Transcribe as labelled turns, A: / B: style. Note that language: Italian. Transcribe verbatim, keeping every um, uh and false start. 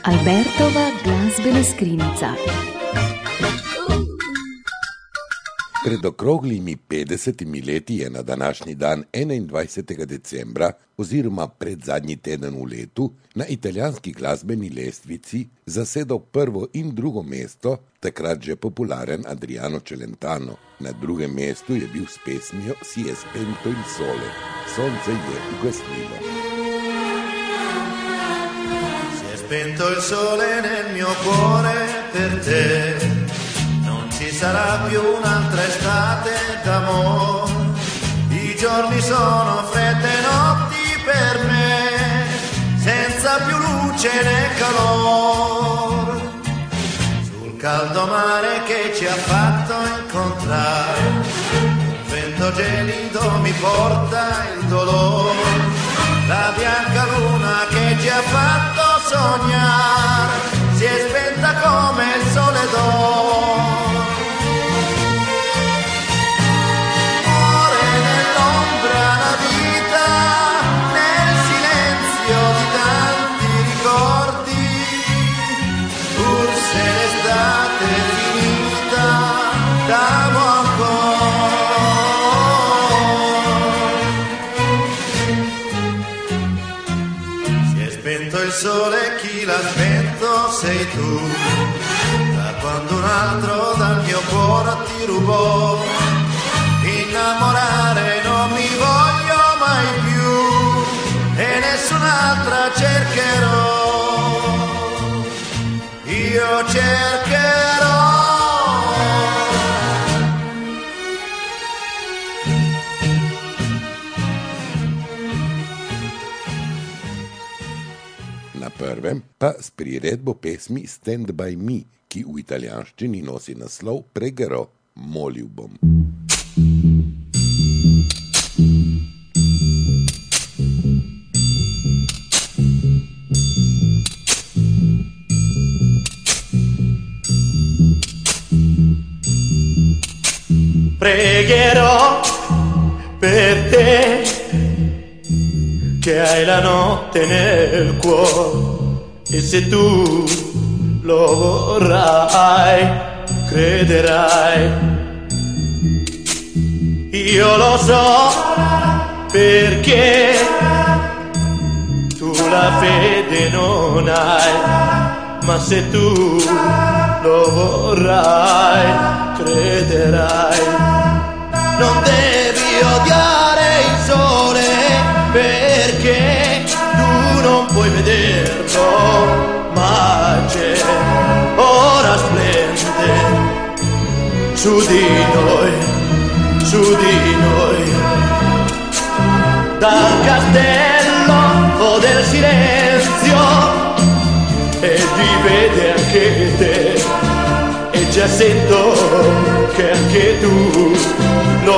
A: Albertova glazbena skrinjica.
B: Pred okroglimi petdesetimi leti je na današnji dan enaindvajsetega decembra oziroma pred zadnji teden v letu na italijanski glasbeni lestvici zasedal prvo in drugo mesto takrat že popularen Adriano Celentano. Na drugem mestu je bil s pesmijo Si è spento il sole, sonce je ugasnilo.
C: Si è spento il sole nel mio cuore per te, non ci sarà più un'altra estate d'amore, i giorni sono fredde notti per me, senza più luce né calore, sul caldo mare che ci ha fatto incontrare, un vento gelido mi porta il dolore, la bianca luna che ci ha fatto sognare, si è spenta come il sole d'oro. Il sole chi l'ha spento sei tu, da quando un altro dal mio cuore ti rubò, innamorare non mi voglio mai più e nessun'altra cercherò, io cercherò.
B: Na prvem pa s priredbo pesmi Stand by me, ki v italijanščini nosi naslov Pregherò, molil bom.
C: Pregherò per te che hai la notte nel cuore e se tu lo vorrai, crederai. Io lo so perché tu la fede non hai, ma se tu lo vorrai, crederai. Non devi odiare il sole perché tu non puoi vederlo, ma c'è, ora splende su di noi, su di noi, dal castello del silenzio, e ti vede anche te, e già sento che anche tu